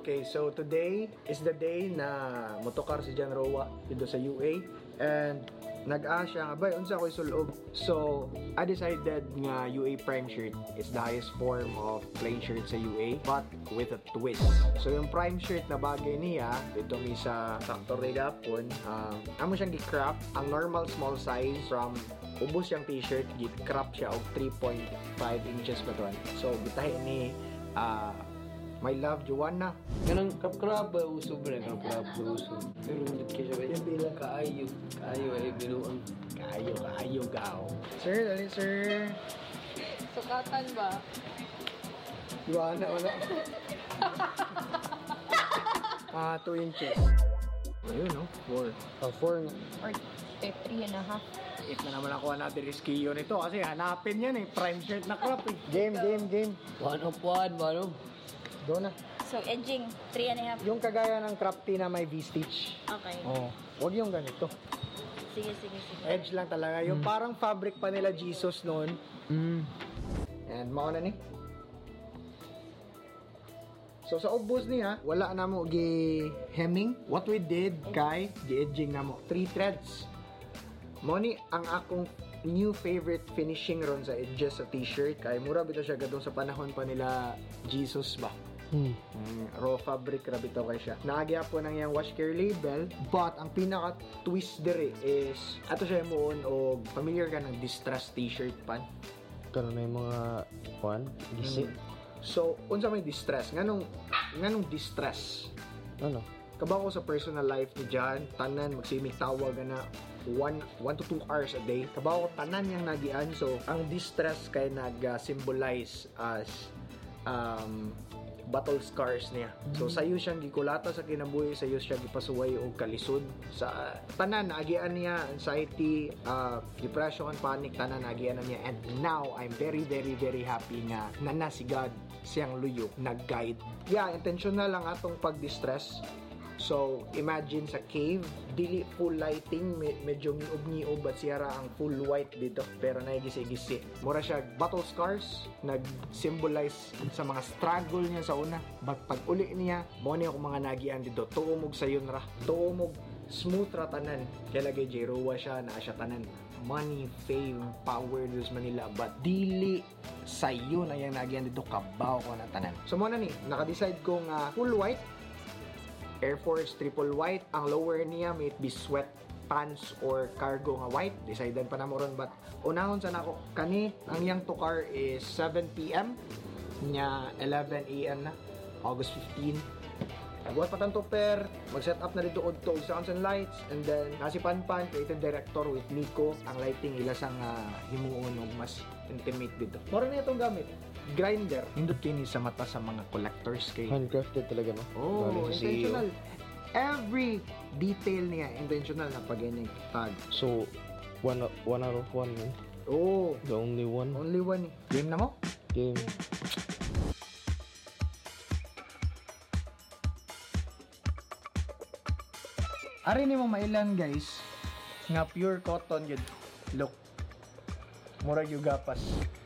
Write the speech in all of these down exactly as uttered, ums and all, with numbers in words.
Okay, so today is the day na motokar si John Roa dito sa U A. And nag-asya nga ba, unsa ko isulob. So, I decided nga U A Prime shirt is the highest form of plain shirt sa U A, but with a twist. So, yung Prime shirt na bagay niya, ito mi sa factory gapon, um, amo siyang gi-crop. Ang normal small size from ubos yung t-shirt, gi-crop siya og three point five inches ba to. So, bitahin ni uh, my love, Joanna. Ganang krap-krap ba uso ba? Krap-krap ba uso? Pero ulit kayo ba? Yan bilang kaayo. Kaayo ay binuang. Kaayo, kaayo, gao. Sir, dali sir. Sukatan ba? Joanna, wala. Ah, two inches. Ayun, no? four. Oh, four. Or three and a half. It na naman ako natin riskiyo nito kasi hanapin yan eh. Prime shirt na crop eh. Game, game, game. One of one, one of. Doon na. So, edging, three and a half. Yung kagaya ng crop tee na may V-stitch. Okay. Oh, wag yung ganito. Sige, sige, sige. Edge lang talaga. Yung mm. parang fabric pa nila Jesus noon. Mm. And mauna ni. So sa ubos niya, wala na mo gi-hemming. What we did, kay gi-edging na mo. Three threads. Moni, ang akong new favorite finishing ron sa edges sa t-shirt. Kay mura bito siya gadong sa panahon pa nila Jesus ba. Hmm. Mm, raw fabric ra bito kay siya. Naagya po nang yung wash care label, but ang pinaka twist dire is ato siya moon og familiar ka ng distress t-shirt pan. Karon na yung mga one, gisi. Mm. So, unsa may distress? Nganong nganong distress? Ano? Kabaw ko sa personal life ni John, tanan magsimig tawag na one to two hours a day. Kabaw ko tanan yang nagian. So, ang distress kay nag-symbolize as um, battle scars niya. So, sayo siyang gikulata sa kinabuhi, sayo siya gipasuway og kalisod. Sa tanan, naagian niya anxiety, uh, depression, panic, tanan naagian niya. And now, I'm very, very, very happy nga nana si God siyang luyo, nag-guide. Yeah, intentional lang atong pag-distress. So, imagine sa cave, dili full lighting, med medyo niob-niob at siyara ang full white dito. Pero naigisi-gisi. Mura siya battle scars, nag-symbolize sa mga struggle niya sa una. But pag uli niya, mo niya kung mga nagian dito, tuumog sa yun ra. Tuumog, smooth ra tanan. Kaya lagay J. Roa siya, na siya tanan. Money, fame, power, Diyos Manila. But dili sa yun na yung nagian dito, kabaw ko na tanan. So, muna ni, nakadecide kong uh, full white, Air Force triple white. Ang lower niya may it be sweat pants or cargo nga white. Decidean pa na mo ron, but unahon sa nako kani ang yang tukar is seven p m nya eleven a m na August fifteenth. Nagbuhat pa tanto per mag-set up na dito og sounds and lights, and then nasi Panpan, creative director with Nico, ang lighting ila sang uh, himuon og mas intimate dito. Mura na itong gamit. Grinder. Hindot kini sa mata sa mga collectors kay Handcrafted talaga, no? Oh, Galing sa intentional. Every detail niya intentional na pag-ining tag. So, one, one out of one, man. Oh, The only one. only one eh. Game na mo? Game. Ari ni mo mailan guys nga pure cotton yun. Look. Mura yung gapas.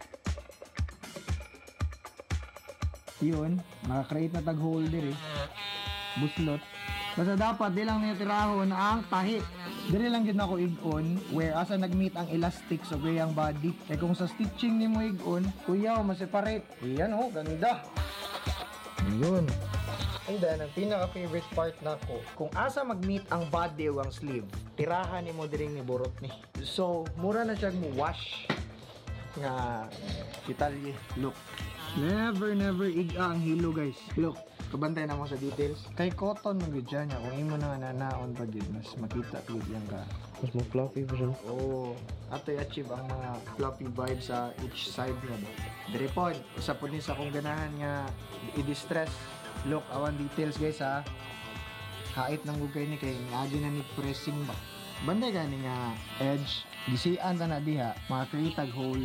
Yun, maka-create na tag holder eh. Buslot. Basta dapat di lang niya tirahon ang tahi. Dili lang yun ako igon where asa nag-meet ang elastic sa gayang body. Eh kung sa stitching ni mo igon, kuyaw, maseparate. Yan oh, ganda. Yun. And then, ang pinaka-favorite part na ko, kung asa mag-meet ang body o ang sleeve, tirahan ni mo diring ni burot ni. So, mura na siyang wash nga detalye. Look. Never, never iga ang hilo, guys. Look. Kabantay na mo sa details. Kay cotton mo gud dyan. Kung imo na nanaon pa gud, mas makita gud yan ka. Mas mo fluffy pa siya. Oo. Ato i-achieve ang mga fluffy vibes sa each side nga ba. Dire pod, usa pod ni sa kong ganahan nga i-distress. Look, awan details guys ha. Hait ng gugay ni kay agi na ni pressing ba. Banday gani nga edge. Gisian ta na diha, mga create hole.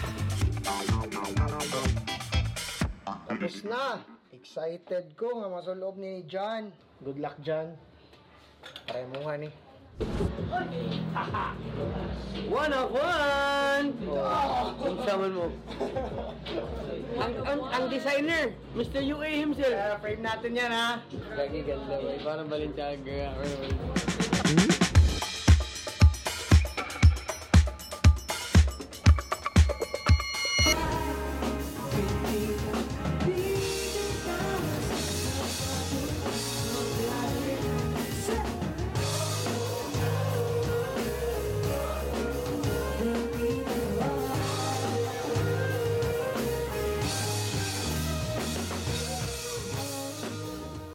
Tapos na. Excited ko nga masulob ni John. Good luck, John. Try mo nga ni. One of one! Oh, saman mo. Ang, ang, ang designer, Mister U A himself. Frame natin yan ha. Lagi ganda, boy. Parang Balenciaga.